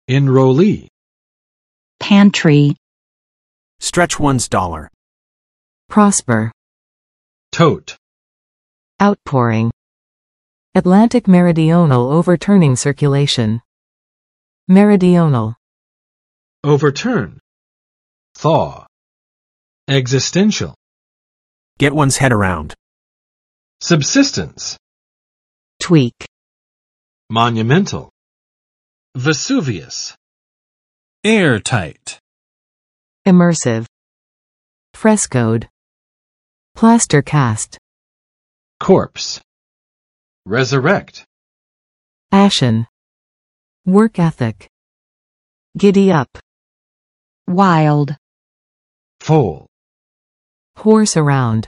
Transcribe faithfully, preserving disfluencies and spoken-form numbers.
Enrollee. Pantry. Stretch one's dollar. Prosper. Tote. Outpouring. Atlantic meridional overturning circulation. Meridional. Overturn. Thaw. Existential. Get one's head around. Subsistence. Tweak. Monumental. Vesuvius. Airtight. Immersive. Frescoed. Plaster cast. Corpse. Resurrect. Ashen. Work ethic. Giddy up. Wild. Foal. Horse around.